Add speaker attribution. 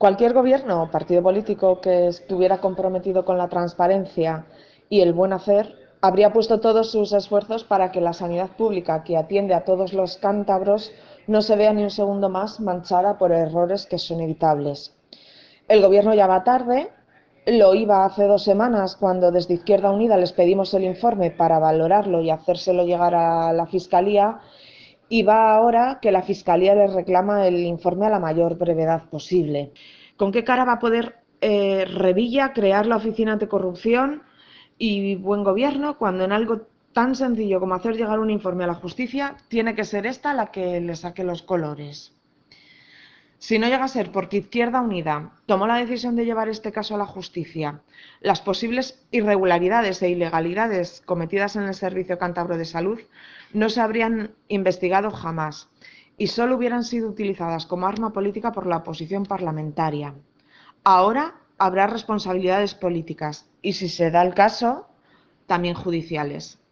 Speaker 1: Cualquier gobierno o partido político que estuviera comprometido con la transparencia y el buen hacer habría puesto todos sus esfuerzos para que la sanidad pública que atiende a todos los cántabros no se vea ni un segundo más manchada por errores que son evitables. El gobierno ya va tarde, lo iba hace 2 semanas cuando desde Izquierda Unida les pedimos el informe para valorarlo y hacérselo llegar a la Fiscalía, y va ahora que la Fiscalía les reclama el informe a la mayor brevedad posible. ¿Con qué cara va a poder Revilla crear la Oficina Anticorrupción y Buen Gobierno cuando en algo tan sencillo como hacer llegar un informe a la justicia tiene que ser esta la que le saque los colores? Si no llega a ser porque Izquierda Unida tomó la decisión de llevar este caso a la justicia, las posibles irregularidades e ilegalidades cometidas en el Servicio Cántabro de Salud no se habrían investigado jamás y solo hubieran sido utilizadas como arma política por la oposición parlamentaria. Ahora habrá responsabilidades políticas y, si se da el caso, también judiciales.